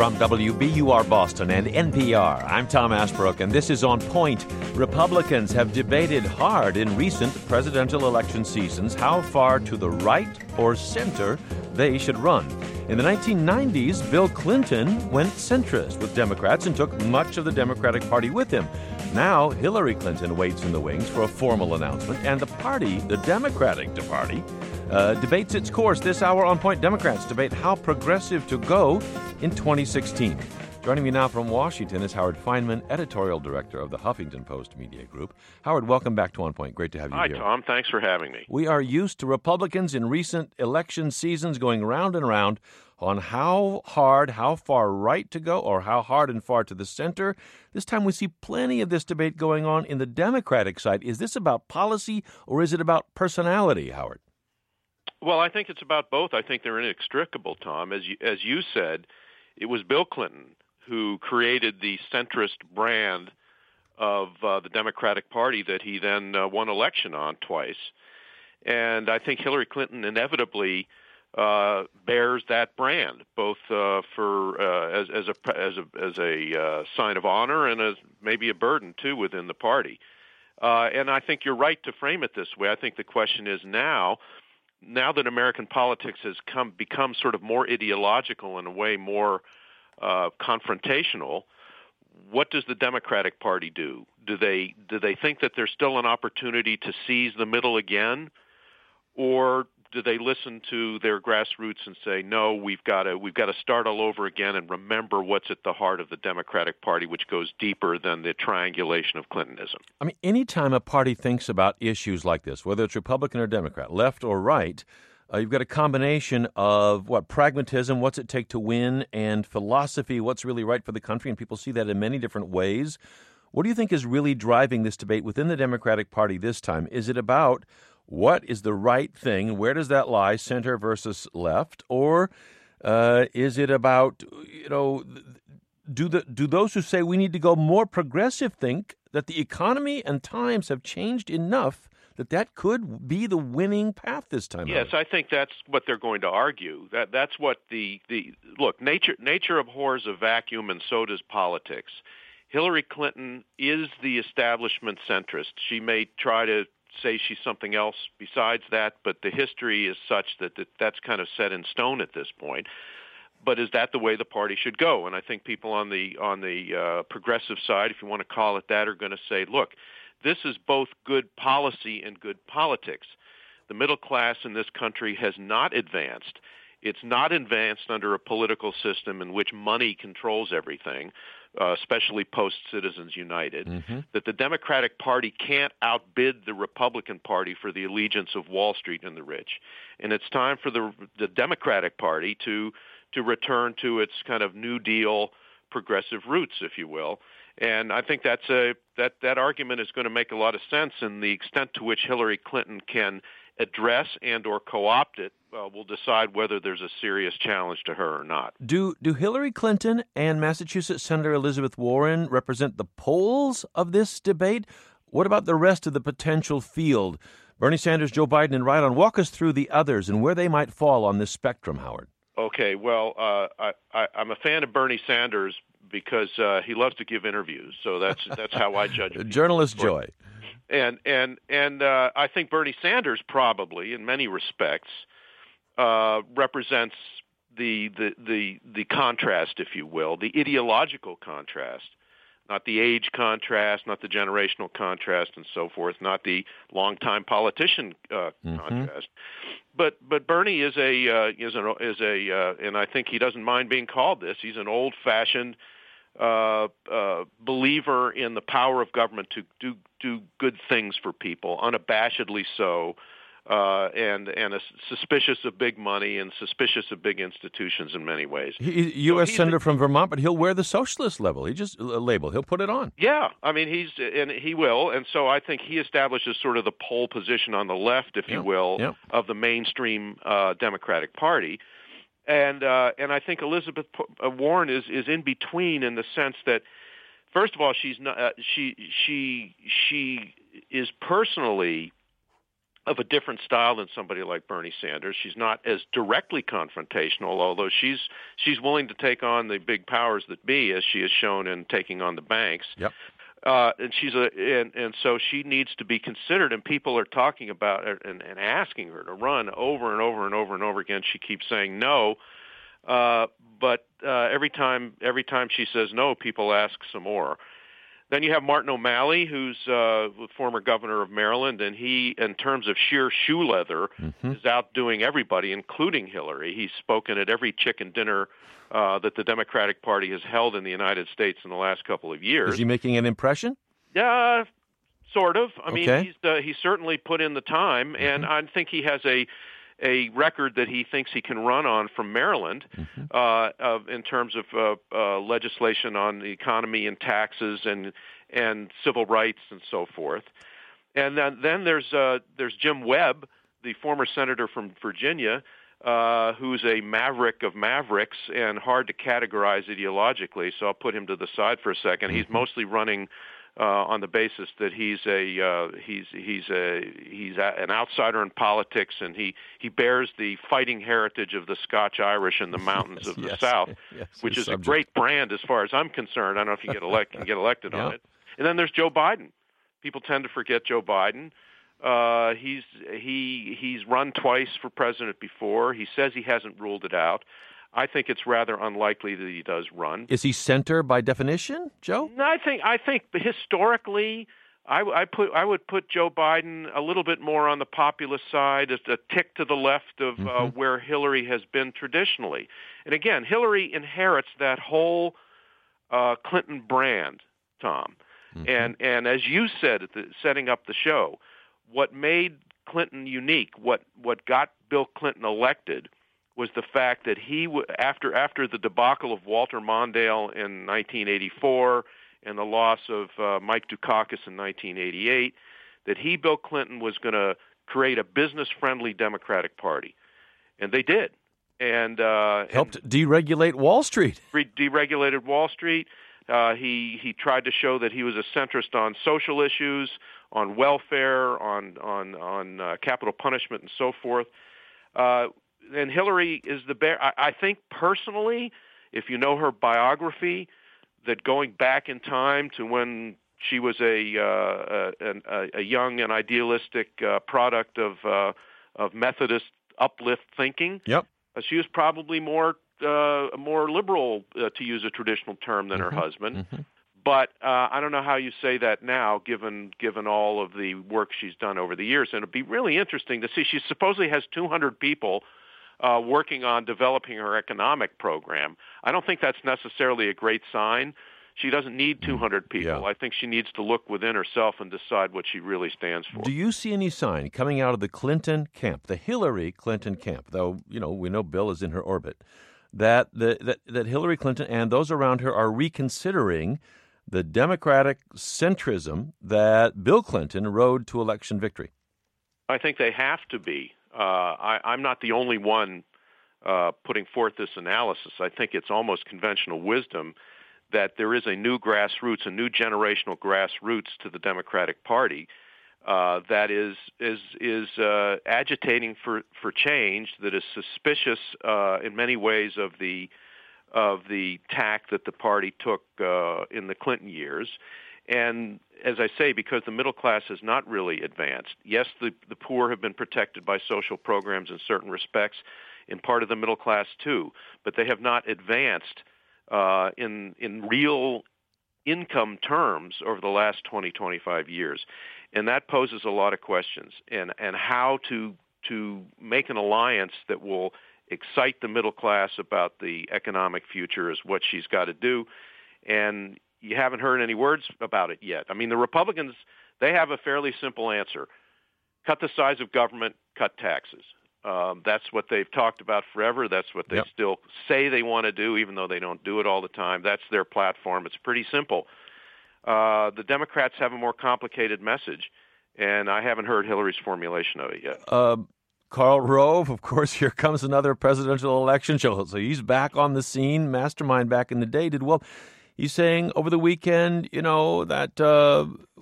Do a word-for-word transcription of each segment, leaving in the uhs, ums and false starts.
From W B U R Boston and N P R, I'm Tom Ashbrook, and this is On Point. Republicans have debated hard in recent presidential election seasons how far to the right or center they should run. In the nineteen nineties, Bill Clinton went centrist with Democrats and took much of the Democratic Party with him. Now, Hillary Clinton waits in the wings for a formal announcement, and the party, the Democratic Party, uh, debates its course. This hour, On Point, Democrats debate how progressive to go in twenty sixteen. Joining me now from Washington is Howard Fineman, editorial director of the Huffington Post Media Group. Howard, welcome back to On Point. Great to have you Hi, here. Hi, Tom. Thanks for having me. We are used to Republicans in recent election seasons going round and round on how hard, how far right to go, or how hard and far to the center. This time we see plenty of this debate going on in the Democratic side. Is this about policy or is it about personality, Howard? Well, I think it's about both. I think they're inextricable, Tom. As you, as you said, it was Bill Clinton who created the centrist brand of uh, the Democratic Party that he then uh, won election on twice. And I think Hillary Clinton inevitably uh, bears that brand, both uh, for uh, as, as a as a as a uh, sign of honor and as maybe a burden too within the party. Uh, and I think you're right to frame it this way. I think the question is now, now that American politics has come become sort of more ideological in a way, more uh, confrontational. What does the Democratic Party do? Do they do they think that there's still an opportunity to seize the middle again, or do they listen to their grassroots and say, no, we've got to we've got to start all over again and remember what's at the heart of the Democratic Party, which goes deeper than the triangulation of Clintonism? I mean, anytime a party thinks about issues like this, whether it's Republican or Democrat, left or right, uh, you've got a combination of what pragmatism, what's it take to win, and philosophy, what's really right for the country, and people see that in many different ways. What do you think is really driving this debate within the Democratic Party this time? Is it about what is the right thing? Where does that lie, center versus left? Or uh, is it about, you know, do the do those who say we need to go more progressive think that the economy and times have changed enough that that could be the winning path this time? Yes, out? I think that's what they're going to argue. That that's what the the look nature nature abhors a vacuum, and so does politics. Hillary Clinton is the establishment centrist. She may try to say she's something else besides that, but the history is such that, that that's kind of set in stone at this point. But is that the way the party should go? And I think people on the on the uh, progressive side, if you want to call it that, are going to say, look, this is both good policy and good politics. The middle class in this country has not advanced. It's not advanced under a political system in which money controls everything, uh, especially post-Citizens United, mm-hmm. that the Democratic Party can't outbid the Republican Party for the allegiance of Wall Street and the rich. And it's time for the the Democratic Party to to return to its kind of New Deal progressive roots, if you will. And I think that's a that, that argument is going to make a lot of sense, and the extent to which Hillary Clinton can address and or co-opt it uh, will decide whether there's a serious challenge to her or not. Do do Hillary Clinton and Massachusetts Senator Elizabeth Warren represent the poles of this debate? What about the rest of the potential field? Bernie Sanders, Joe Biden, and right on. Walk us through the others and where they might fall on this spectrum, Howard. Okay, well, uh, I, I, I'm a fan of Bernie Sanders because uh, he loves to give interviews, so that's that's how I judge it. Journalist joy. And and and uh, I think Bernie Sanders probably, in many respects, uh, represents the, the the the contrast, if you will, the ideological contrast, not the age contrast, not the generational contrast, and so forth, not the longtime politician uh, mm-hmm. contrast. But but Bernie is a uh, is a is a uh, and I think he doesn't mind being called this. He's an old-fashioned uh, uh, believer in the power of government to do do good things for people, unabashedly so, uh, and and a, suspicious of big money and suspicious of big institutions in many ways. He, U S so Senator a, from Vermont, but he'll wear the socialist level. He just uh, label. He'll put it on. Yeah, I mean he's and he will, and so I think he establishes sort of the pole position on the left, if yeah. you will, yeah. of the mainstream uh, Democratic Party. And uh, and I think Elizabeth Warren is, is in between in the sense that, first of all, she's not uh, she she she is personally of a different style than somebody like Bernie Sanders. She's not as directly confrontational, although she's she's willing to take on the big powers that be, as she has shown in taking on the banks. Yep. Uh, and she's a and, and so she needs to be considered, and people are talking about her and, and asking her to run over and over and over and over again. She keeps saying no, uh, but uh, every time every time she says no, people ask some more. Then you have Martin O'Malley, who's uh, the former governor of Maryland, and he, in terms of sheer shoe leather, mm-hmm. is outdoing everybody, including Hillary. He's spoken at every chicken dinner uh, that the Democratic Party has held in the United States in the last couple of years. Is he making an impression? Yeah, sort of. I okay. mean, he's uh, he's certainly put in the time, mm-hmm. and I think he has a a record that he thinks he can run on from Maryland mm-hmm. uh, of, in terms of uh, uh, legislation on the economy and taxes and and civil rights and so forth. And then, then there's uh, there's Jim Webb, the former senator from Virginia, uh, who's a maverick of mavericks and hard to categorize ideologically. So I'll put him to the side for a second. Mm-hmm. He's mostly running Uh, on the basis that he's a uh, he's he's a he's a, an outsider in politics, and he, he bears the fighting heritage of the Scotch Irish in the mountains yes, of the yes, South, yes, which is subject. a great brand as far as I'm concerned. I don't know if you get elect can get elected yeah. on it. And then there's Joe Biden. People tend to forget Joe Biden. Uh, he's he he's run twice for president before. He says he hasn't ruled it out. I think it's rather unlikely that he does run. Is he center by definition, Joe? No, I think I think historically, I, I put I would put Joe Biden a little bit more on the populist side, a tick to the left of mm-hmm. uh, where Hillary has been traditionally. And again, Hillary inherits that whole uh, Clinton brand, Tom. Mm-hmm. And and as you said at the setting up the show, what made Clinton unique, what what got Bill Clinton elected, was the fact that he, after after the debacle of Walter Mondale in nineteen eighty-four and the loss of uh, Mike Dukakis in nineteen eighty-eight, that he, Bill Clinton, was going to create a business-friendly Democratic Party. And they did. And uh, helped and deregulate Wall Street. Re- deregulated Wall Street. Uh, he he tried to show that he was a centrist on social issues, on welfare, on on on uh, capital punishment, and so forth. Uh, And Hillary is the bear. I, I think personally, if you know her biography, that going back in time to when she was a uh, a, a young and idealistic uh, product of uh, of Methodist uplift thinking, yep, uh, she was probably more uh, more liberal, uh, to use a traditional term, than mm-hmm. her husband. Mm-hmm. But uh, I don't know how you say that now, given given all of the work she's done over the years. And it'd be really interesting to see. She supposedly has two hundred people Uh, working on developing her economic program. I don't think that's necessarily a great sign. She doesn't need two hundred people. Yeah. I think she needs to look within herself and decide what she really stands for. Do you see any sign coming out of the Clinton camp, the Hillary Clinton camp, though, you know, we know Bill is in her orbit, that the, that, that Hillary Clinton and those around her are reconsidering the Democratic centrism that Bill Clinton rode to election victory? I think they have to be. Uh, I, I'm not the only one uh, putting forth this analysis. I think it's almost conventional wisdom that there is a new grassroots, a new generational grassroots to the Democratic Party uh, that is is is uh, agitating for, for change, that is suspicious uh, in many ways of the of the tack that the party took uh, in the Clinton years. And as I say, because the middle class has not really advanced. Yes, the, the poor have been protected by social programs in certain respects, in part of the middle class too, but they have not advanced uh, in in real income terms over the last twenty, twenty-five years. And that poses a lot of questions. And, and how to to make an alliance that will excite the middle class about the economic future is what she's got to do. And you haven't heard any words about it yet. I mean, the Republicans, they have a fairly simple answer. Cut the size of government, cut taxes. Um, that's what they've talked about forever. That's what they yep. still say they want to do, even though they don't do it all the time. That's their platform. It's pretty simple. Uh, the Democrats have a more complicated message, and I haven't heard Hillary's formulation of it yet. Uh, Karl Rove, of course, here comes another presidential election show. So he's back on the scene, mastermind back in the day, did well. He's saying over the weekend, you know, that uh,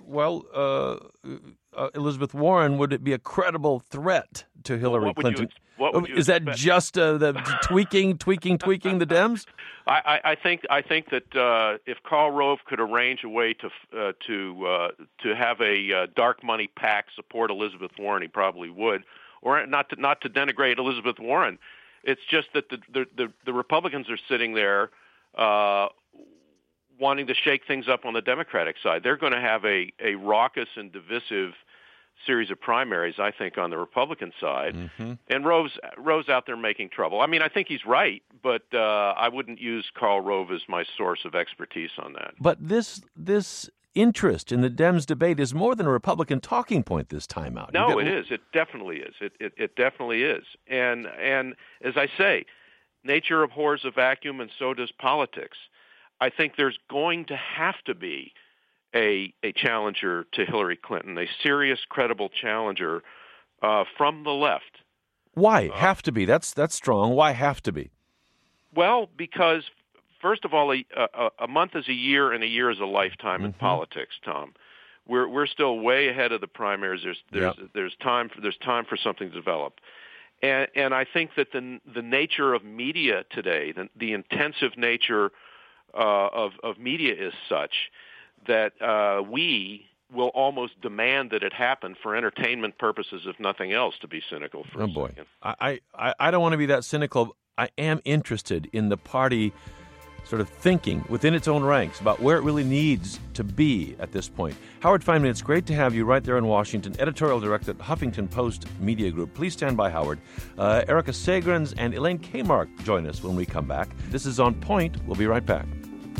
well, uh, uh, Elizabeth Warren, would it be a credible threat to Hillary what would Clinton? You, what would you Is that expect? just uh, the tweaking, tweaking, tweaking the Dems? I, I, I think I think that uh, if Karl Rove could arrange a way to uh, to uh, to have a uh, dark money PAC support Elizabeth Warren, he probably would. Or not to not to denigrate Elizabeth Warren. It's just that the the, the, the Republicans are sitting there uh, wanting to shake things up on the Democratic side. They're going to have a, a raucous and divisive series of primaries, I think, on the Republican side. Mm-hmm. And Rove's, Rove's out there making trouble. I mean, I think he's right, but uh, I wouldn't use Karl Rove as my source of expertise on that. But this this interest in the Dems debate is more than a Republican talking point this time out. No, get... it is. It definitely is. It, it it definitely is. And and as I say, nature abhors a vacuum, and so does politics. I think there's going to have to be a a challenger to Hillary Clinton, a serious, credible challenger uh, from the left. Why uh, have to be? That's that's strong. Why have to be? Well, because first of all, a, a, a month is a year, and a year is a lifetime mm-hmm. in politics. Tom, we're we're still way ahead of the primaries. There's there's yep. there's time for there's time for something to develop, and and I think that the the nature of media today, the, the intensive nature uh, of of media is such that uh, we will almost demand that it happen for entertainment purposes, if nothing else, to be cynical for oh a boy. second. I, I, I don't want to be that cynical. I am interested in the party sort of thinking within its own ranks about where it really needs to be at this point. Howard Fineman, it's great to have you right there in Washington, editorial director at Huffington Post Media Group. Please stand by, Howard. Uh, Erica Segrins and Elaine Kamarck join us when we come back. This is On Point. We'll be right back.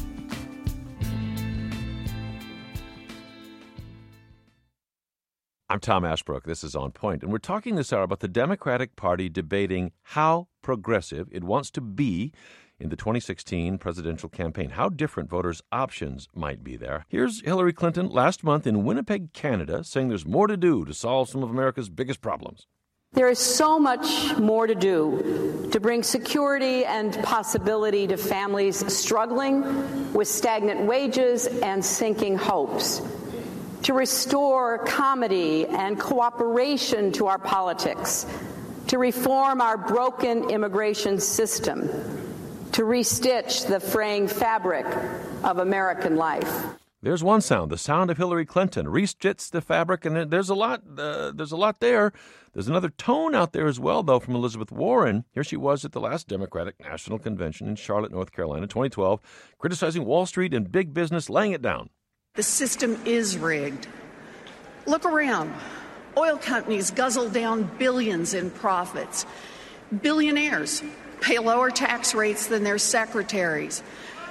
I'm Tom Ashbrook. This is On Point, and we're talking this hour about the Democratic Party debating how progressive it wants to be in the twenty sixteen presidential campaign, how different voters' options might be there. Here's Hillary Clinton last month in Winnipeg, Canada, saying there's more to do to solve some of America's biggest problems. There is so much more to do to bring security and possibility to families struggling with stagnant wages and sinking hopes, to restore comedy and cooperation to our politics, to reform our broken immigration system, to restitch the fraying fabric of American life. There's one sound, the sound of Hillary Clinton. Restitch the fabric, and there's a lot. Uh, there's a lot there. There's another tone out there as well, though, from Elizabeth Warren. Here she was at the last Democratic National Convention in Charlotte, North Carolina, twenty twelve, criticizing Wall Street and big business, laying it down. The system is rigged. Look around. Oil companies guzzle down billions in profits. Billionaires pay lower tax rates than their secretaries.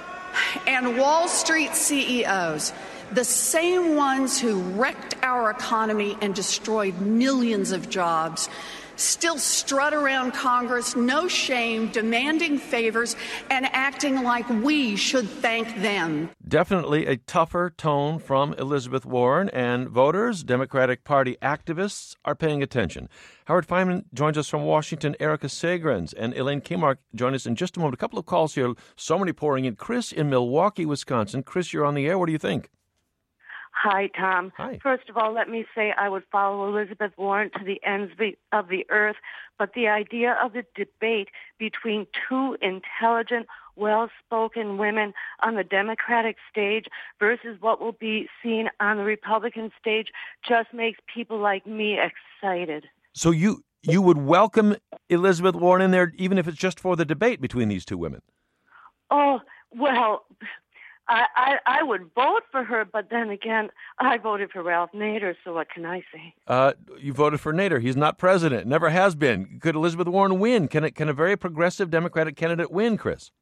And Wall Street C E Os, the same ones who wrecked our economy and destroyed millions of jobs, still strut around Congress, no shame, demanding favors and acting like we should thank them. Definitely a tougher tone from Elizabeth Warren, and voters, Democratic Party activists are paying attention. Howard Fineman joins us from Washington. Erica Segrins and Elaine Kamarck join us in just a moment. A couple of calls here, so many pouring in. Chris in Milwaukee, Wisconsin. Chris, you're on the air. What do you think? Hi, Tom. Hi. First of all, let me say I would follow Elizabeth Warren to the ends of the, of the earth, but the idea of the debate between two intelligent, well-spoken women on the Democratic stage versus what will be seen on the Republican stage just makes people like me excited. So you you would welcome Elizabeth Warren in there, even if it's just for the debate between these two women? Oh, well, I, I, I would vote for her, but then again, I voted for Ralph Nader, so what can I say? Uh, you voted for Nader. He's not president, never has been. Could Elizabeth Warren win? Can it, can a very progressive Democratic candidate win, Chris?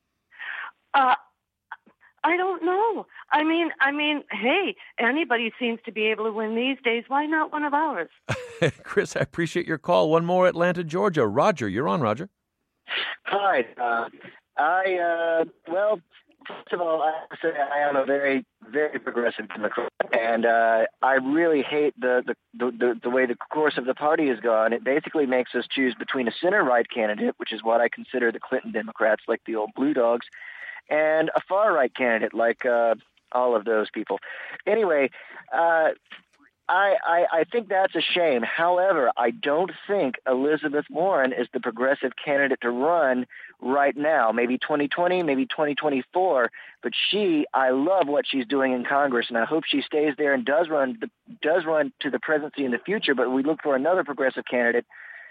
Uh, I don't know. I mean, I mean, hey, anybody seems to be able to win these days. Why not one of ours? Chris, I appreciate your call. One more, Atlanta, Georgia. Roger, you're on, Roger. Hi. Uh, I, uh, well, first of all, I have to say I am a very, very progressive Democrat, and uh, I really hate the, the, the, the way the course of the party has gone. It basically makes us choose between a center-right candidate, which is what I consider the Clinton Democrats, like the old Blue Dogs, and a far-right candidate like uh, all of those people. Anyway, uh, I, I, I think that's a shame. However, I don't think Elizabeth Warren is the progressive candidate to run right now. Maybe twenty twenty, maybe twenty twenty-four. But she, I love what she's doing in Congress, and I hope she stays there and does run does run to the presidency in the future. But we look for another progressive candidate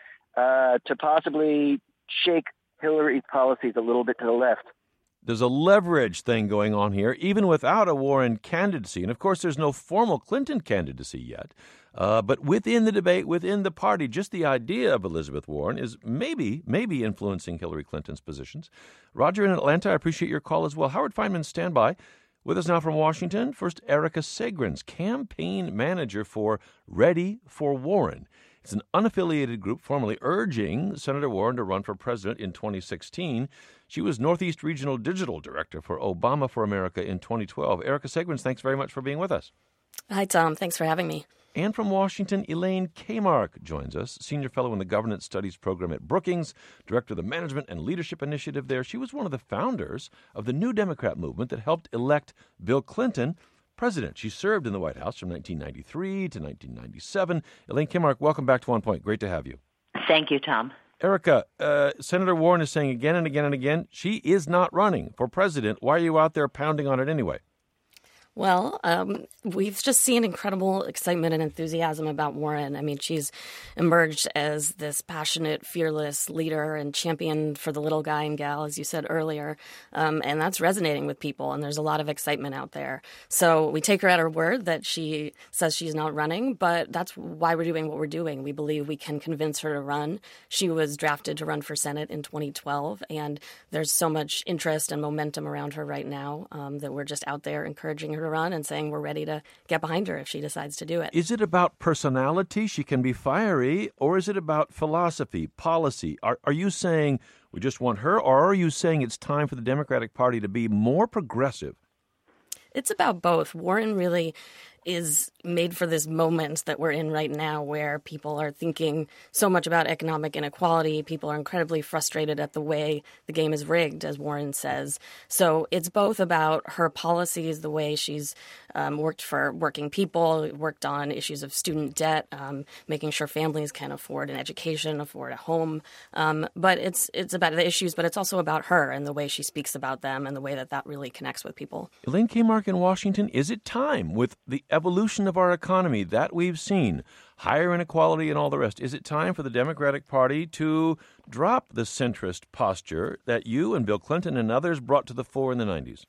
uh, to possibly shake Hillary's policies a little bit to the left. There's a leverage thing going on here, even without a Warren candidacy. And, of course, there's no formal Clinton candidacy yet. Uh, but within the debate, within the party, just the idea of Elizabeth Warren is maybe, maybe influencing Hillary Clinton's positions. Roger in Atlanta, I appreciate your call as well. Howard Feynman, stand by. With us now from Washington, first Erica Segrins, campaign manager for Ready for Warren. It's an unaffiliated group formally urging Senator Warren to run for president in twenty sixteen. She was Northeast Regional Digital Director for Obama for America in twenty twelve. Erica Segrins, thanks very much for being with us. Hi, Tom. Thanks for having me. And from Washington, Elaine Kamarck joins us, Senior Fellow in the Governance Studies Program at Brookings, Director of the Management and Leadership Initiative there. She was one of the founders of the New Democrat movement that helped elect Bill Clinton president. She served in the White House from nineteen ninety-three to nineteen ninety-seven. Elaine Kamarck, welcome back to One Point. Great to have you. Thank you, Tom. Erica, uh, Senator Warren is saying again and again and again, she is not running for president. Why are you out there pounding on it anyway? Well, um, we've just seen incredible excitement and enthusiasm about Warren. I mean, she's emerged as this passionate, fearless leader and champion for the little guy and gal, as you said earlier. Um, and that's resonating with people, and there's a lot of excitement out there. So we take her at her word that she says she's not running, but that's why we're doing what we're doing. We believe we can convince her to run. She was drafted to run for Senate in twenty twelve, and there's so much interest and momentum around her right now um, that we're just out there encouraging her to run and saying we're ready to get behind her if she decides to do it. Is it about personality? She can be fiery, or is it about philosophy, policy? Are, are you saying we just want her, or are you saying it's time for the Democratic Party to be more progressive? It's about both. Warren really is made for this moment that we're in right now where people are thinking so much about economic inequality. People are incredibly frustrated at the way the game is rigged, as Warren says. So it's both about her policies, the way she's um, worked for working people, worked on issues of student debt, um, making sure families can afford an education, afford a home. Um, but it's it's about the issues, but it's also about her and the way she speaks about them and the way that that really connects with people. Elaine Kamarck in Washington, is it time with the evolution of our economy that we've seen, higher inequality and all the rest, is it time for the Democratic Party to drop the centrist posture that you and Bill Clinton and others brought to the fore in the nineties?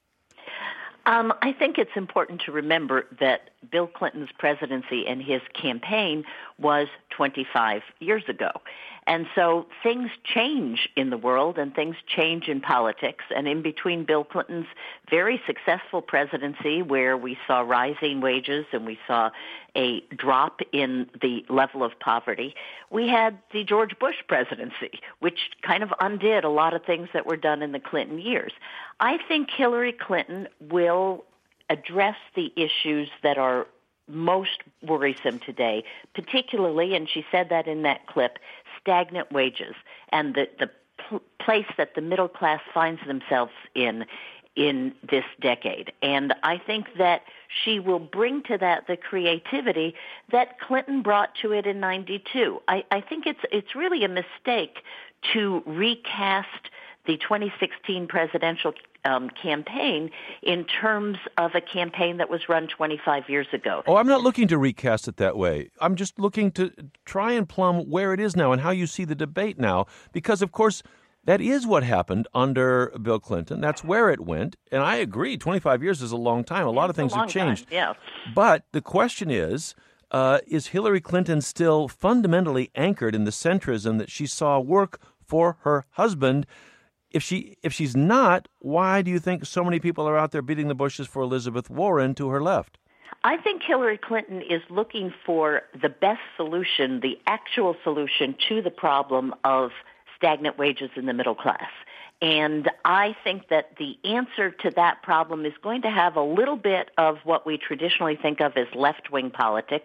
Um, I think it's important to remember that Bill Clinton's presidency and his campaign was twenty-five years ago. And so things change in the world and things change in politics. And in between Bill Clinton's very successful presidency, where we saw rising wages and we saw a drop in the level of poverty, we had the George Bush presidency, which kind of undid a lot of things that were done in the Clinton years. I think Hillary Clinton will address the issues that are most worrisome today, particularly, and she said that in that clip, stagnant wages and the, the pl- place that the middle class finds themselves in in this decade. And I think that she will bring to that the creativity that Clinton brought to it in ninety-two. I, I think it's it's really a mistake to recast the twenty sixteen presidential um, campaign in terms of a campaign that was run twenty-five years ago. Oh, I'm not looking to recast it that way. I'm just looking to try and plumb where it is now and how you see the debate now, because, of course, that is what happened under Bill Clinton. That's where it went. And I agree, twenty-five years is a long time. A lot of things have changed. Time, yeah. But the question is, uh, is Hillary Clinton still fundamentally anchored in the centrism that she saw work for her husband? If she if she's not, why do you think so many people are out there beating the bushes for Elizabeth Warren to her left? I think Hillary Clinton is looking for the best solution, the actual solution to the problem of stagnant wages in the middle class. And I think that the answer to that problem is going to have a little bit of what we traditionally think of as left-wing politics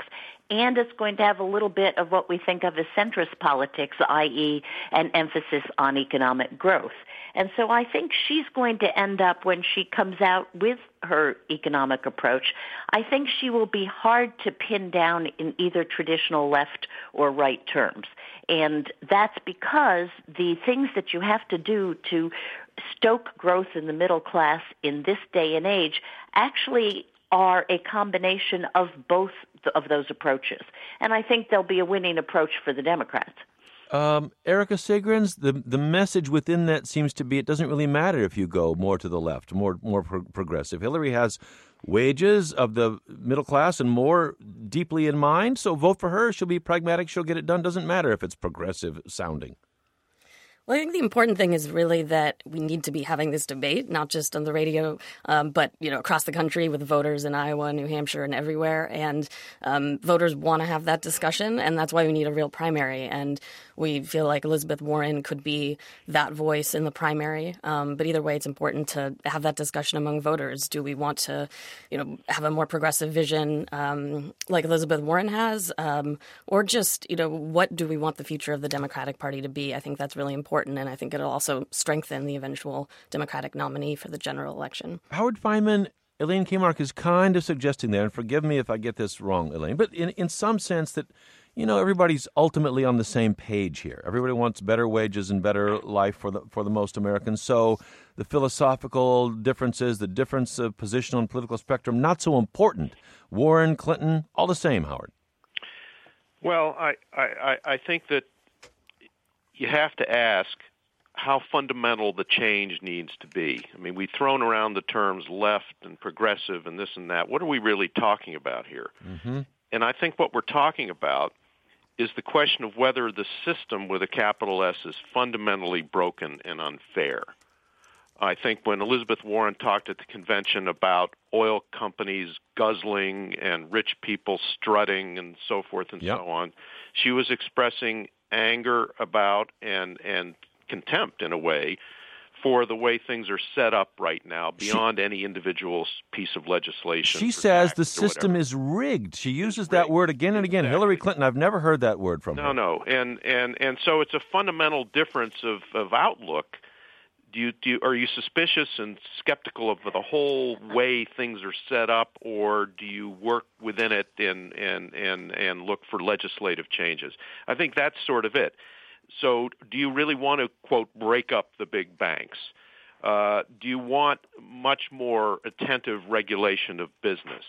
and it's going to have a little bit of what we think of as centrist politics, that is an emphasis on economic growth. And so I think she's going to end up, when she comes out with her economic approach, I think she will be hard to pin down in either traditional left or right terms. And that's because the things that you have to do to stoke growth in the middle class in this day and age actually are a combination of both of those approaches. And I think there'll be a winning approach for the Democrats. Um, Erica Sigrins, the the message within that seems to be it doesn't really matter if you go more to the left, more more pro- progressive. Hillary has wages of the middle class and more deeply in mind, so vote for her. She'll be pragmatic. She'll get it done. Doesn't matter if it's progressive sounding. Well, I think the important thing is really that we need to be having this debate, not just on the radio, um, but, you know, across the country with voters in Iowa, New Hampshire, and everywhere. And um, voters want to have that discussion, and that's why we need a real primary. And we feel like Elizabeth Warren could be that voice in the primary. Um, but either way, it's important to have that discussion among voters. Do we want to, you know, have a more progressive vision um, like Elizabeth Warren has? Um, or just, you know, what do we want the future of the Democratic Party to be? I think that's really important. And I think it'll also strengthen the eventual Democratic nominee for the general election. Howard Fineman, Elaine Kamarck is kind of suggesting there, and forgive me if I get this wrong, Elaine, but in, in some sense that, you know, everybody's ultimately on the same page here. Everybody wants better wages and better life for the for the most Americans. So the philosophical differences, the difference of position on the political spectrum, not so important. Warren, Clinton, all the same, Howard. Well, I, I, I think that you have to ask how fundamental the change needs to be. I mean, we've thrown around the terms left and progressive and this and that. What are we really talking about here? Mm-hmm. And I think what we're talking about is the question of whether the system with a capital S is fundamentally broken and unfair. I think when Elizabeth Warren talked at the convention about oil companies guzzling and rich people strutting and so forth and yep. so on, she was expressing anger about and and contempt in a way for the way things are set up right now beyond she, any individual piece of legislation. She says the system is rigged. She uses that word again and again. Exactly. Hillary Clinton, I've never heard that word from no, her. No, no. And, and, and so it's a fundamental difference of, of outlook. Do you, do you, are you suspicious and skeptical of the whole way things are set up, or do you work within it and, and, and, and look for legislative changes? I think that's sort of it. So do you really want to, quote, break up the big banks? Uh, do you want much more attentive regulation of business?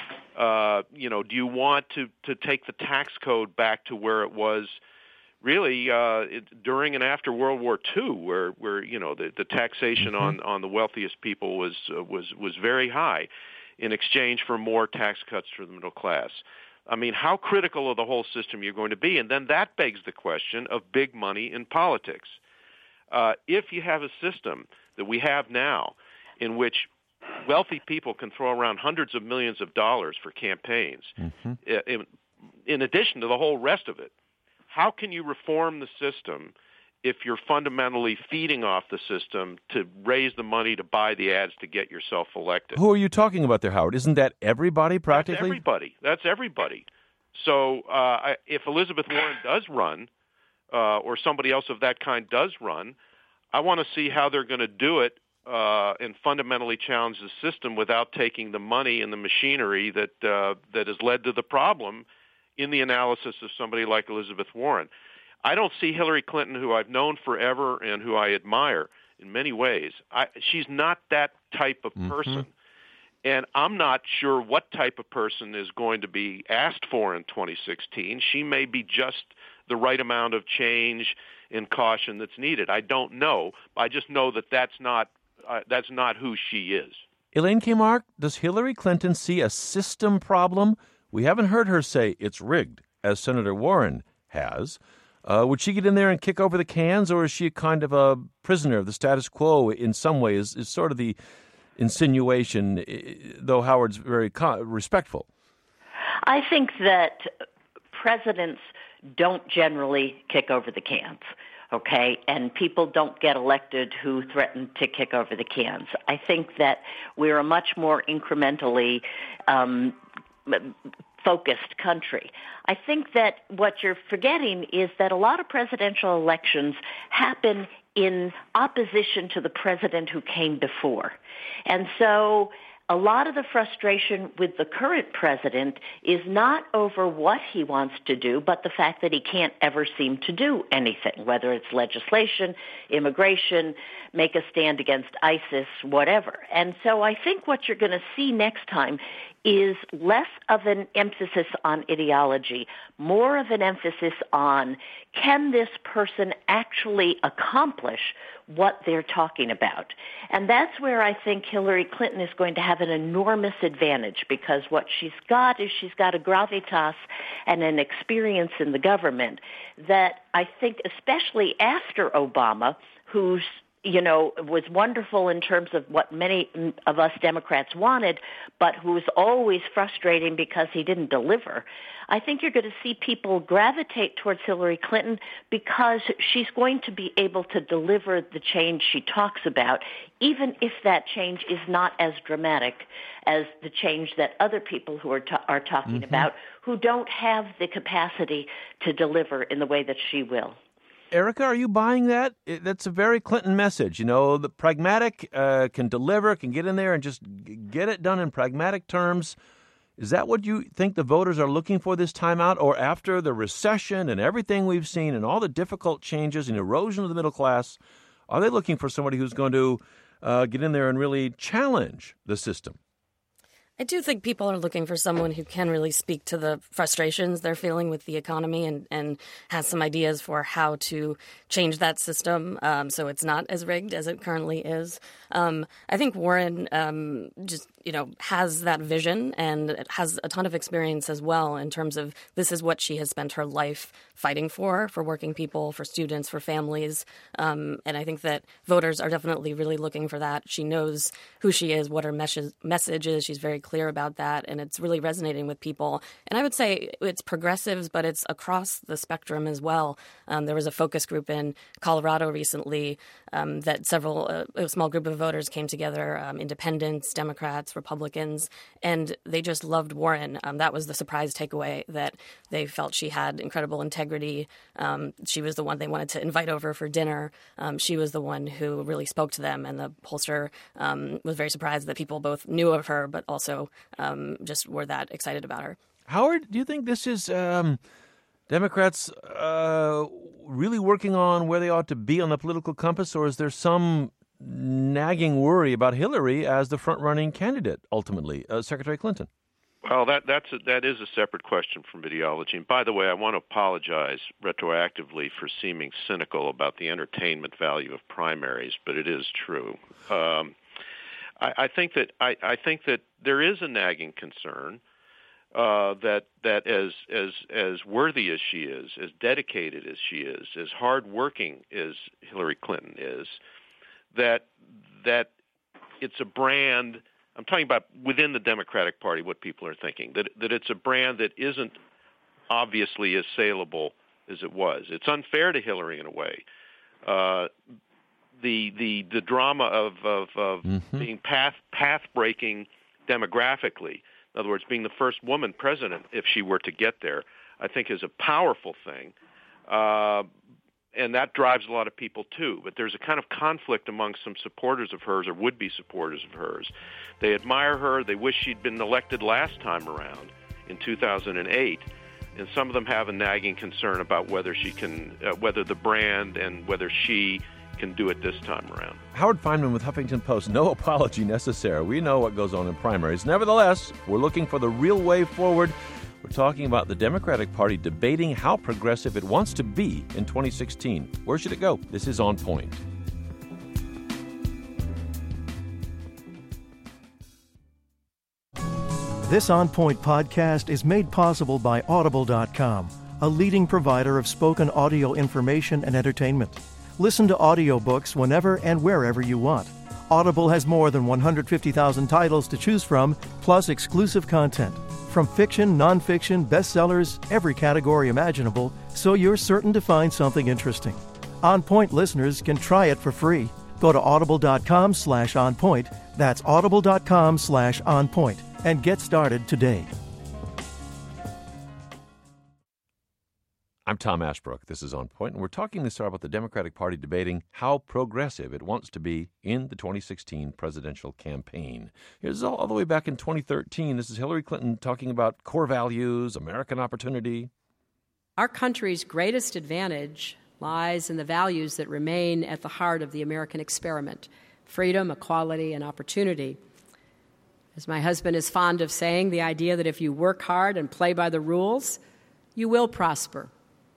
Uh, you know, do you want to, to take the tax code back to where it was really uh, it, during and after World War Two, where, where you know the, the taxation mm-hmm. on, on the wealthiest people was uh, was was very high, in exchange for more tax cuts for the middle class. I mean, how critical of the whole system you're going to be, and then that begs the question of big money in politics. Uh, if you have a system that we have now, in which wealthy people can throw around hundreds of millions of dollars for campaigns, mm-hmm. in, in addition to the whole rest of it. How can you reform the system if you're fundamentally feeding off the system to raise the money to buy the ads to get yourself elected? Who are you talking about there, Howard? Isn't that everybody practically? That's everybody. That's everybody. So uh, I, if Elizabeth Warren does run, uh, or somebody else of that kind does run, I want to see how they're going to do it uh, and fundamentally challenge the system without taking the money and the machinery that uh, that has led to the problem in the analysis of somebody like Elizabeth Warren. I don't see Hillary Clinton, who I've known forever and who I admire in many ways. I, she's not that type of person. Mm-hmm. And I'm not sure what type of person is going to be asked for in twenty sixteen. She may be just the right amount of change and caution that's needed. I don't know. I just know that that's not, uh, that's not who she is. Elaine Kamarck, does Hillary Clinton see a system problem? We haven't heard her say it's rigged, as Senator Warren has. Uh, would she get in there and kick over the cans, or is she kind of a prisoner of the status quo in some ways, is sort of the insinuation, though Howard's very respectful? I think that presidents don't generally kick over the cans, okay? And people don't get elected who threaten to kick over the cans. I think that we're a much more incrementally um, focused country. I think that what you're forgetting is that a lot of presidential elections happen in opposition to the president who came before. And so a lot of the frustration with the current president is not over what he wants to do, but the fact that he can't ever seem to do anything, whether it's legislation, immigration, make a stand against ISIS, whatever. And so I think what you're going to see next time is less of an emphasis on ideology, more of an emphasis on, can this person actually accomplish what they're talking about? And that's where I think Hillary Clinton is going to have an enormous advantage, because what she's got is she's got a gravitas and an experience in the government that I think, especially after Obama, who's you know, was wonderful in terms of what many of us Democrats wanted, but who was always frustrating because he didn't deliver. I think you're going to see people gravitate towards Hillary Clinton because she's going to be able to deliver the change she talks about, even if that change is not as dramatic as the change that other people who are, ta- are talking mm-hmm. about, who don't have the capacity to deliver in the way that she will. Erica, are you buying that? That's a very Clinton message. You know, the pragmatic uh, can deliver, can get in there and just get it done in pragmatic terms. Is that what you think the voters are looking for this time out? Or after the recession and everything we've seen and all the difficult changes and erosion of the middle class, are they looking for somebody who's going to uh, get in there and really challenge the system? I do think people are looking for someone who can really speak to the frustrations they're feeling with the economy and, and has some ideas for how to change that system um, so it's not as rigged as it currently is. Um, I think Warren um, just, you know, has that vision and has a ton of experience as well in terms of this is what she has spent her life fighting for, for working people, for students, for families. Um, and I think that voters are definitely really looking for that. She knows who she is, what her mes- message is. She's very clear about that, and it's really resonating with people. And I would say it's progressives, but it's across the spectrum as well. Um, there was a focus group in Colorado recently um, that several, uh, a small group of voters came together, um, independents, Democrats, Republicans, and they just loved Warren. Um, that was the surprise takeaway, that they felt she had incredible integrity. Um, she was the one they wanted to invite over for dinner. Um, she was the one who really spoke to them, and the pollster um, was very surprised that people both knew of her, but also Um, just were that excited about her. Howard, do you think this is um, Democrats uh, really working on where they ought to be on the political compass, or is there some nagging worry about Hillary as the front-running candidate, ultimately, uh, Secretary Clinton? Well, that that's a, that is a separate question from ideology. And by the way, I want to apologize retroactively for seeming cynical about the entertainment value of primaries, but it is true. Um, I, I think that I, I think that there is a nagging concern uh, that that as as as worthy as she is, as dedicated as she is, as hardworking as Hillary Clinton is, that that it's a brand. I'm talking about within the Democratic Party, what people are thinking, that that it's a brand that isn't obviously as saleable as it was. It's unfair to Hillary in a way. Uh, the the the drama of of, of mm-hmm. being path path breaking demographically, in other words, being the first woman president, if she were to get there, I think is a powerful thing. Uh, And that drives a lot of people, too. But there's a kind of conflict among some supporters of hers, or would-be supporters of hers. They admire her. They wish she'd been elected last time around in two thousand eight. And some of them have a nagging concern about whether she can, uh, whether the brand and whether she can do it this time around. Howard Fineman with Huffington Post. No apology necessary. We know what goes on in primaries. Nevertheless, we're looking for the real way forward. We're talking about the Democratic Party debating how progressive it wants to be in twenty sixteen. Where should it go? This is On Point. This On Point podcast is made possible by Audible dot com, a leading provider of spoken audio information and entertainment. Listen to audiobooks whenever and wherever you want. Audible has more than one hundred fifty thousand titles to choose from, plus exclusive content. From fiction, nonfiction, bestsellers, every category imaginable, so you're certain to find something interesting. On Point listeners can try it for free. Go to audible dot com slash on point. That's audible dot com slash on point and get started today. I'm Tom Ashbrook. This is On Point, and we're talking this hour about the Democratic Party debating how progressive it wants to be in the twenty sixteen presidential campaign. Here's all, all the way back in twenty thirteen. This is Hillary Clinton talking about core values, American opportunity. Our country's greatest advantage lies in the values that remain at the heart of the American experiment: freedom, equality, and opportunity. As my husband is fond of saying, the idea that if you work hard and play by the rules, you will prosper.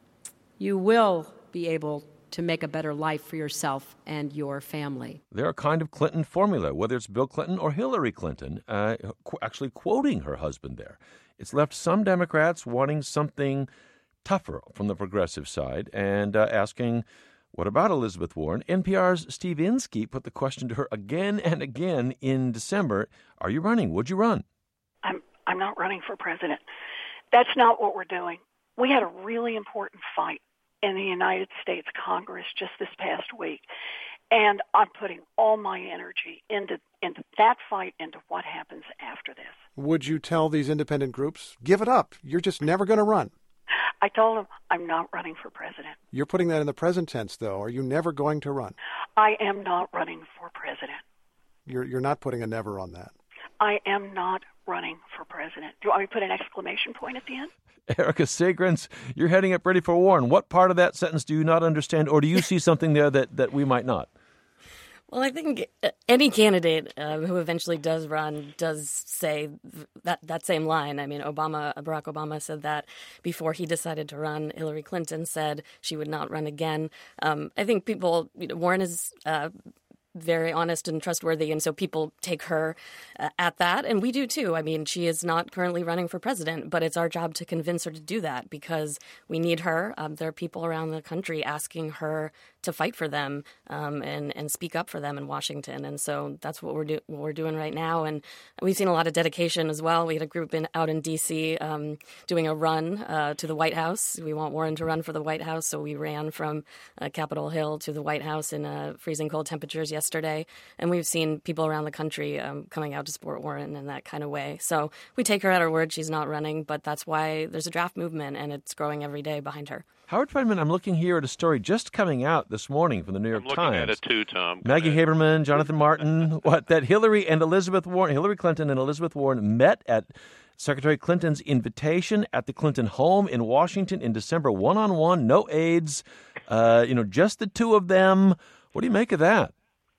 You will be able to make a better life for yourself and your family. They're a kind of Clinton formula, whether it's Bill Clinton or Hillary Clinton, uh, qu- actually quoting her husband there. It's left some Democrats wanting something tougher from the progressive side and uh, asking, what about Elizabeth Warren? N P R's Steve Inskeep put the question to her again and again in December. Are you running? Would you run? I'm I'm not running for president. That's not what we're doing. We had a really important fight in the United States Congress just this past week, and I'm putting all my energy into into that fight, into what happens after this. Would you tell these independent groups, give it up, you're just never going to run? I told them I'm not running for president. You're putting that in the present tense, though. Are you never going to run? I am not running for president. You're you're not putting a never on that. I am not running for president. Do you want me to put an exclamation point at the end? Erica Segrins, you're heading up ready for Warren. What part of that sentence do you not understand, or do you see something there that, that we might not? Well, I think any candidate uh, who eventually does run does say that that same line. I mean, Obama, Barack Obama said that before he decided to run. Hillary Clinton said she would not run again. Um, I think people, you know, Warren is uh, very honest and trustworthy, and so people take her uh, at that, and we do too. I mean, she is not currently running for president, but it's our job to convince her to do that because we need her. Um, there are people around the country asking her to fight for them um, and and speak up for them in Washington, and so that's what we're do- what we're doing right now. And we've seen a lot of dedication as well. We had a group in out in D C um, doing a run uh, to the White House. We want Warren to run for the White House, so we ran from uh, Capitol Hill to the White House in uh, freezing cold temperatures yesterday, and we've seen people around the country um, coming out to support Warren in that kind of way. So we take her at her word. She's not running, but that's why there's a draft movement, and it's growing every day behind her. Howard Friedman, I'm looking here at a story just coming out this morning from the New York I'm looking Times. at it too, Tom. Go Maggie ahead. Haberman, Jonathan Martin, what that Hillary and Elizabeth Warren, Hillary Clinton and Elizabeth Warren met at Secretary Clinton's invitation at the Clinton home in Washington in December, one-on-one, no aides, uh, you know, just the two of them. What do you make of that?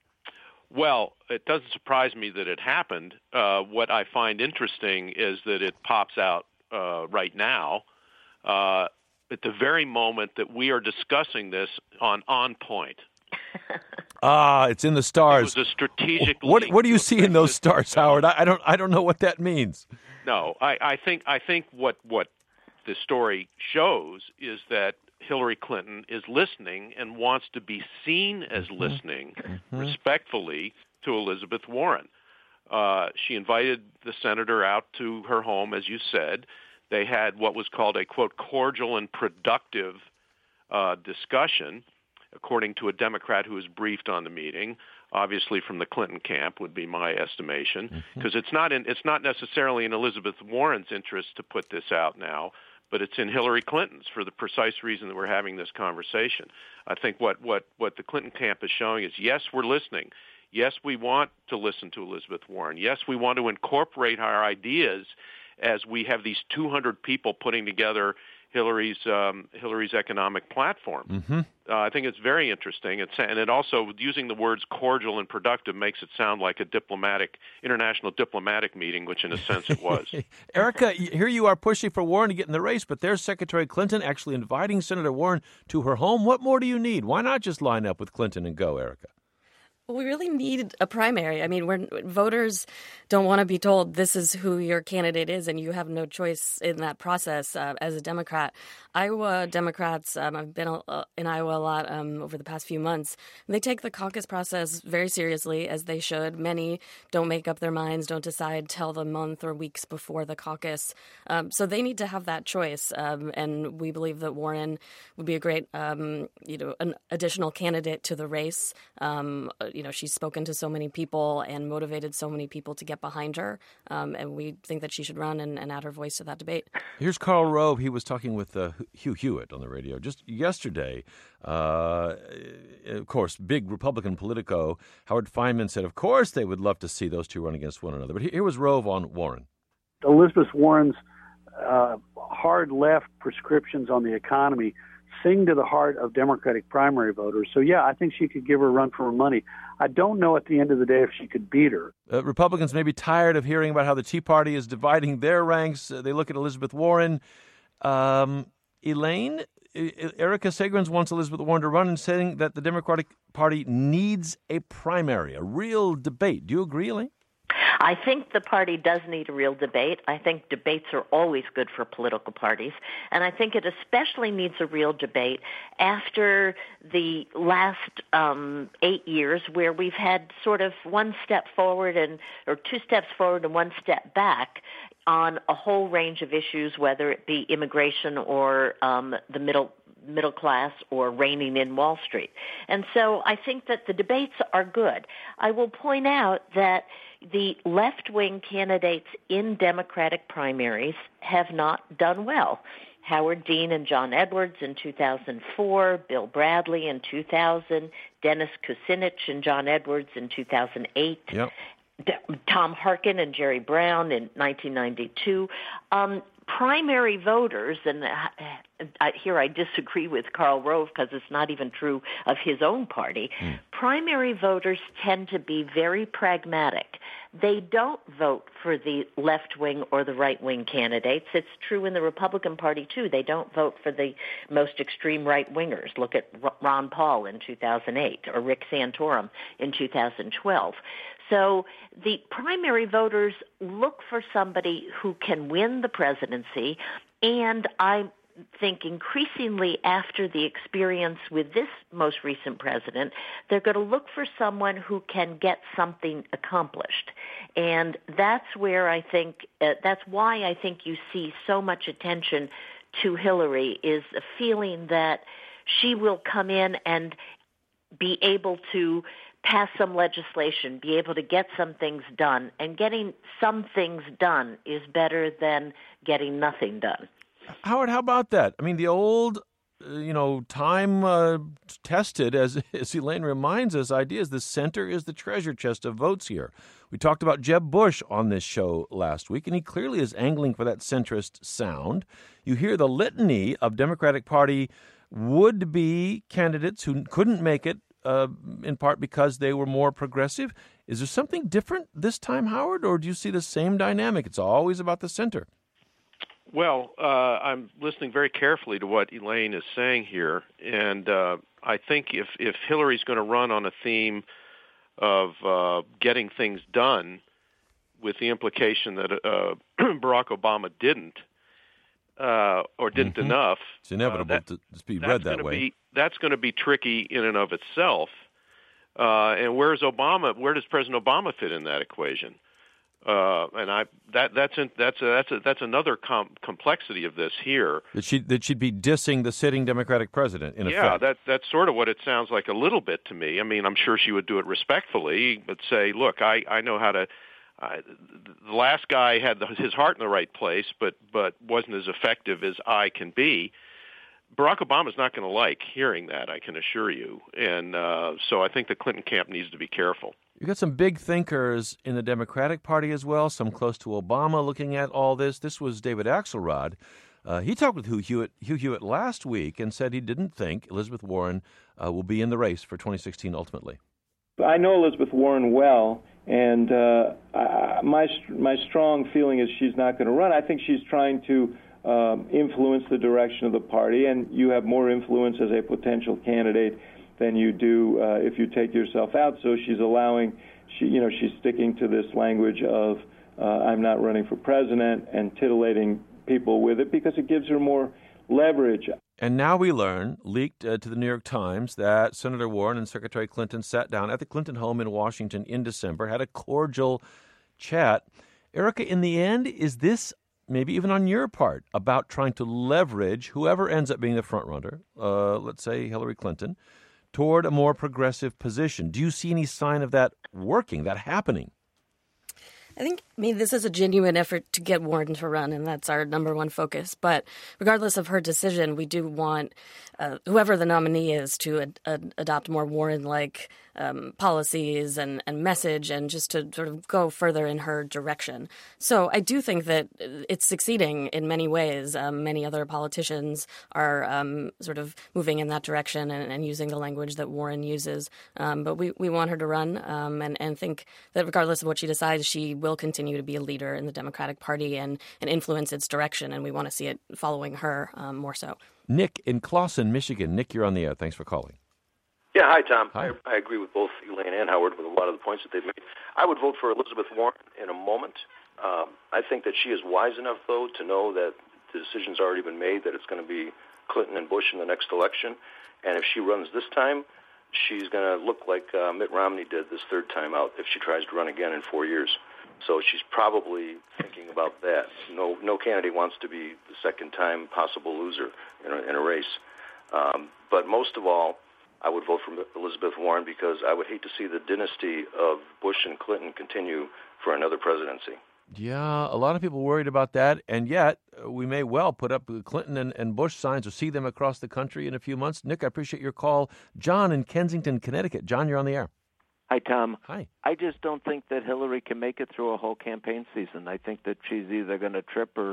Well, it doesn't surprise me that it happened. Uh, what I find interesting is that it pops out uh, right now. Uh, at the very moment that we are discussing this on On Point. Ah, it's in the stars. It was a strategic. What link What do you to see in those stars, affect Howard? I, I don't I don't know what that means. No, I, I think I think what what the story shows is that Hillary Clinton is listening and wants to be seen as Mm-hmm. listening Mm-hmm. respectfully to Elizabeth Warren. Uh, she invited the senator out to her home, as you said. They had what was called a, quote, cordial and productive uh, discussion, according to a Democrat who was briefed on the meeting, obviously from the Clinton camp would be my estimation, because mm-hmm. it's not in, it's not necessarily in Elizabeth Warren's interest to put this out now, but it's in Hillary Clinton's for the precise reason that we're having this conversation. I think what, what, what the Clinton camp is showing is, yes, we're listening. Yes, we want to listen to Elizabeth Warren. Yes, we want to incorporate our ideas as we have these two hundred people putting together Hillary's um, Hillary's economic platform. Mm-hmm. Uh, I think it's very interesting. It's, and it also, using the words cordial and productive makes it sound like a diplomatic, international diplomatic meeting, which in a sense it was. Erica, here you are pushing for Warren to get in the race, but there's Secretary Clinton actually inviting Senator Warren to her home. What more do you need? Why not just line up with Clinton and go, Erica? Well, we really need a primary. I mean, when voters don't want to be told this is who your candidate is and you have no choice in that process uh, as a Democrat. Iowa Democrats, um, I've been uh, in Iowa a lot um, over the past few months. They take the caucus process very seriously, as they should. Many don't make up their minds, don't decide till the month or weeks before the caucus. Um, so they need to have that choice. Um, and we believe that Warren would be a great, um, you know, an additional candidate to the race. Um, you know, she's spoken to so many people and motivated so many people to get behind her. Um, and we think that she should run and, and add her voice to that debate. Here's Karl Rove. He was talking with uh, Hugh Hewitt on the radio just yesterday. Uh, of course, big Republican Politico, Howard Fineman said, of course, they would love to see those two run against one another. But here was Rove on Warren. Elizabeth Warren's uh, hard left prescriptions on the economy sing to the heart of Democratic primary voters. So, yeah, I think she could give her a run for her money. I don't know at the end of the day if she could beat her. Uh, Republicans may be tired of hearing about how the Tea Party is dividing their ranks. Uh, they look at Elizabeth Warren. Um, Elaine, Erica Segrins wants Elizabeth Warren to run and saying that the Democratic Party needs a primary, a real debate. Do you agree, Elaine? I think the party does need a real debate. I think debates are always good for political parties. And I think it especially needs a real debate after the last um, eight years where we've had sort of one step forward and or two steps forward and one step back on a whole range of issues, whether it be immigration or um, the middle middle class or reining in Wall Street. And so I think that the debates are good. I will point out that the left-wing candidates in Democratic primaries have not done well. Howard Dean and John Edwards in two thousand four, Bill Bradley in two thousand, Dennis Kucinich and John Edwards in two thousand eight. Yep. Tom Harkin and Jerry Brown in nineteen ninety-two. Um, primary voters, and I, here I disagree with Karl Rove because it's not even true of his own party, mm. primary voters tend to be very pragmatic. They don't vote for the left-wing or the right-wing candidates. It's true in the Republican Party, too. They don't vote for the most extreme right-wingers. Look at Ron Paul in two thousand eight or Rick Santorum in two thousand twelve. So the primary voters look for somebody who can win the presidency, and I think increasingly after the experience with this most recent president, they're going to look for someone who can get something accomplished. And that's where I think, uh, that's why I think you see so much attention to Hillary, is a feeling that she will come in and be able to pass some legislation, be able to get some things done. And getting some things done is better than getting nothing done. Howard, how about that? I mean, the old, uh, you know, time-tested, uh, as, as Elaine reminds us, idea is the center is the treasure chest of votes here. We talked about Jeb Bush on this show last week, and he clearly is angling for that centrist sound. You hear the litany of Democratic Party would-be candidates who couldn't make it, uh, in part because they were more progressive. Is there something different this time, Howard, or do you see the same dynamic? It's always about the center. Well, uh, I'm listening very carefully to what Elaine is saying here, and uh, I think if, if Hillary's going to run on a theme of uh, getting things done, with the implication that uh, Barack Obama didn't, uh, or didn't mm-hmm. enough, it's inevitable uh, that, to be read that way. Be, that's going to be tricky in and of itself. Uh, and where's Obama? Where does President Obama fit in that equation? Uh, and I that that's in, that's a, that's a, that's another com- complexity of this here. That she that she'd be dissing the sitting Democratic president in yeah, effect. Yeah, that that's sort of what it sounds like a little bit to me. I mean, I'm sure she would do it respectfully, but say, look, I, I know how to. Uh, the last guy had the, his heart in the right place, but but wasn't as effective as I can be. Barack Obama's not going to like hearing that, I can assure you. And uh, so I think the Clinton camp needs to be careful. You've got some big thinkers in the Democratic Party as well, some close to Obama looking at all this. This was David Axelrod. Uh, he talked with Hugh Hewitt, Hugh Hewitt last week and said he didn't think Elizabeth Warren uh, will be in the race for twenty sixteen ultimately. I know Elizabeth Warren well, and uh, I, my my strong feeling is she's not going to run. I think she's trying to um, influence the direction of the party, and you have more influence as a potential candidate than you do uh, if you take yourself out. So she's allowing, she you know, she's sticking to this language of uh, I'm not running for president and titillating people with it because it gives her more leverage. And now we learn, leaked uh, to the New York Times, that Senator Warren and Secretary Clinton sat down at the Clinton home in Washington in December, had a cordial chat. Erica, in the end, is this, maybe even on your part, about trying to leverage whoever ends up being the front runner, uh, let's say Hillary Clinton, toward a more progressive position. Do you see any sign of that working, that happening? I think, I mean, this is a genuine effort to get Warren to run, and that's our number one focus. But regardless of her decision, we do want uh, whoever the nominee is to ad- ad- adopt more Warren-like um, policies and, and message, and just to sort of go further in her direction. So I do think that it's succeeding in many ways. Um, many other politicians are um, sort of moving in that direction and, and using the language that Warren uses. Um, but we, we want her to run um, and, and think that regardless of what she decides, she will continue to be a leader in the Democratic Party and, and influence its direction, and we want to see it following her um, more so. Nick in Clawson, Michigan. Nick, you're on the air. Thanks for calling. Yeah, hi, Tom. Hi. I, I agree with both Elaine and Howard with a lot of the points that they've made. I would vote for Elizabeth Warren in a moment. Um, I think that she is wise enough, though, to know that the decision's already been made, that it's going to be Clinton and Bush in the next election. And if she runs this time, she's going to look like uh, Mitt Romney did this third time out if she tries to run again in four years. So she's probably thinking about that. No, no candidate wants to be the second time possible loser in a, in a race. Um, but most of all, I would vote for Elizabeth Warren because I would hate to see the dynasty of Bush and Clinton continue for another presidency. Yeah, a lot of people worried about that, and yet uh, we may well put up Clinton and, and Bush signs or see them across the country in a few months. Nick, I appreciate your call. John in Kensington, Connecticut. John, you're on the air. Hi, Tom. Hi. I just don't think that Hillary can make it through a whole campaign season. I think that she's either going to trip or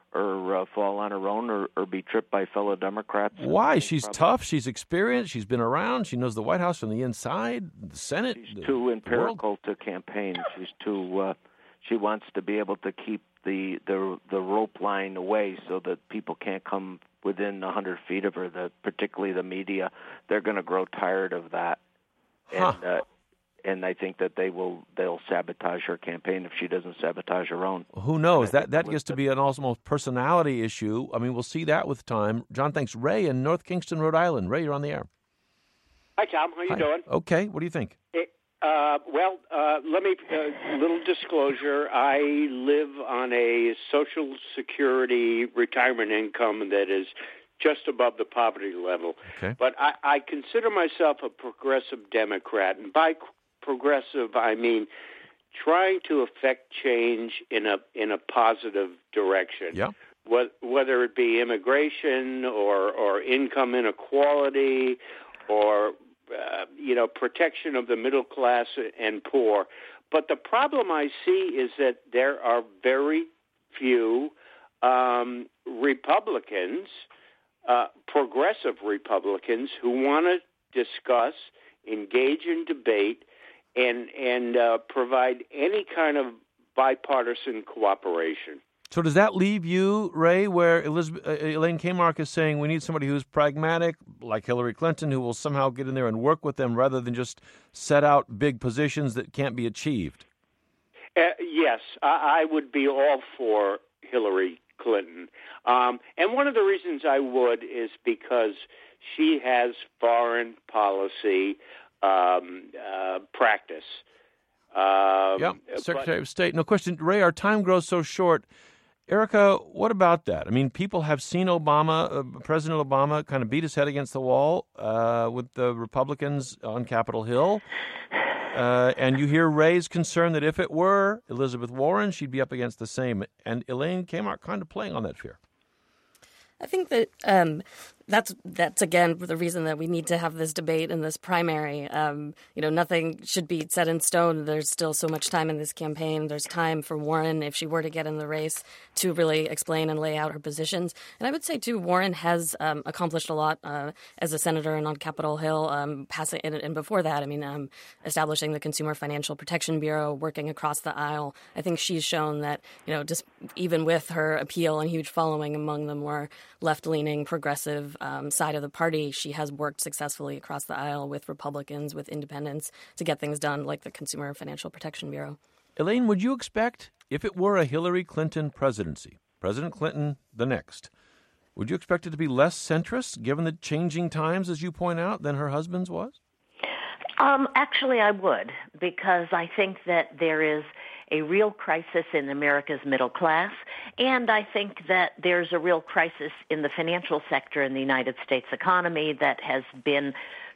or uh, fall on her own or, or be tripped by fellow Democrats. Why? She's probably. tough. She's experienced. She's been around. She knows the White House from the inside, the Senate. She's the too empirical world. to campaign. She's too. Uh, she wants to be able to keep the, the the rope line away so that people can't come within a hundred feet of her. That particularly the media, they're going to grow tired of that. Huh. And, uh, And I think that they will they'll sabotage her campaign if she doesn't sabotage her own. Who knows? That that gets to be an almost personality issue. I mean, we'll see that with time. John, thanks. Ray in North Kingston, Rhode Island. Ray, you're on the air. Hi, Tom. How you Hi. doing? Okay. What do you think? Uh, well, uh, let me, uh, little disclosure, I live on a Social Security retirement income that is just above the poverty level. Okay. But I, I consider myself a progressive Democrat, and by progressive, I mean trying to affect change in a in a positive direction. Yeah. Whether it be immigration or, or income inequality or, uh, you know, protection of the middle class and poor. But the problem I see is that there are very few um, Republicans, uh, progressive Republicans, who want to discuss, engage in debate, and and uh, provide any kind of bipartisan cooperation. So does that leave you, Ray, where Elizabeth, uh, Elaine Kamarck is saying we need somebody who's pragmatic, like Hillary Clinton, who will somehow get in there and work with them rather than just set out big positions that can't be achieved? Uh, yes, I, I would be all for Hillary Clinton. Um, and one of the reasons I would is because she has foreign policy um, uh, practice. Um, yeah, Secretary but, of State. No question. Ray, our time grows so short. Erica, what about that? I mean, people have seen Obama, uh, President Obama, kind of beat his head against the wall uh, with the Republicans on Capitol Hill. Uh, and you hear Ray's concern that if it were Elizabeth Warren, she'd be up against the same. And Elaine Kamarck kind of playing on that fear. I think that um, that's that's again the reason that we need to have this debate in this primary. Um, you know, nothing should be set in stone. There's still so much time in this campaign. There's time for Warren, if she were to get in the race, to really explain and lay out her positions. And I would say too, Warren has um, accomplished a lot uh, as a senator and on Capitol Hill, um, passing and, and before that, I mean, um, establishing the Consumer Financial Protection Bureau, working across the aisle. I think she's shown that, you know, just even with her appeal and huge following among the more left-leaning, progressive um, side of the party, she has worked successfully across the aisle with Republicans, with independents, to get things done like the Consumer Financial Protection Bureau. Elaine, would you expect, if it were a Hillary Clinton presidency, President Clinton the next, would you expect it to be less centrist, given the changing times, as you point out, than her husband's was? Um, actually, I would, because I think that there is a real crisis in America's middle class, and I think that there's a real crisis in the financial sector in the United States economy that has been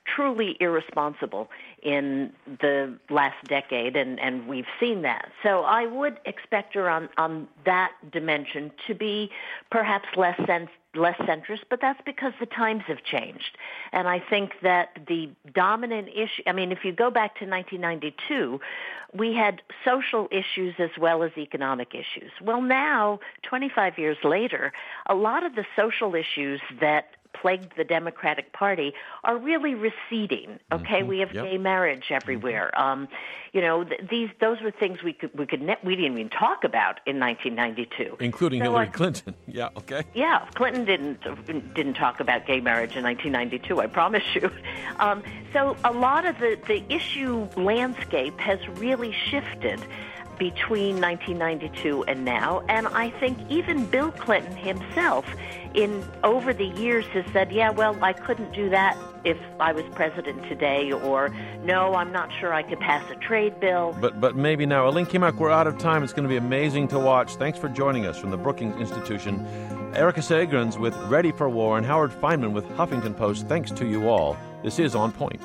truly irresponsible in the last decade, and, and we've seen that. So I would expect her on, on that dimension to be perhaps less sensitive, less centrist, but that's because the times have changed. And I think that the dominant issue, I mean, if you go back to nineteen ninety-two, we had social issues as well as economic issues. Well, now, twenty-five years later, a lot of the social issues that plagued the Democratic Party are really receding. Okay, mm-hmm. we have yep. gay marriage everywhere. Mm-hmm. Um, you know, th- these those were things we could we could ne- we didn't even talk about in nineteen ninety-two, including so Hillary I, Clinton. Yeah, okay. Yeah, Clinton didn't didn't talk about gay marriage in nineteen ninety-two. I promise you. Um, so a lot of the the issue landscape has really shifted between nineteen ninety-two and now, and I think even Bill Clinton himself in over the years has said, yeah, well, I couldn't do that if I was president today, or no, I'm not sure I could pass a trade bill. But but maybe now. Aline Kimak, we're out of time. It's going to be amazing to watch. Thanks for joining us from the Brookings Institution. Erica Sagrins with Ready for War and Howard Feynman with Huffington Post. Thanks to you all. This is On Point.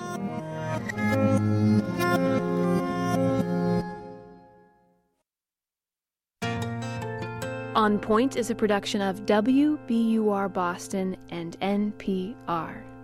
On Point is a production of W B U R Boston and N P R.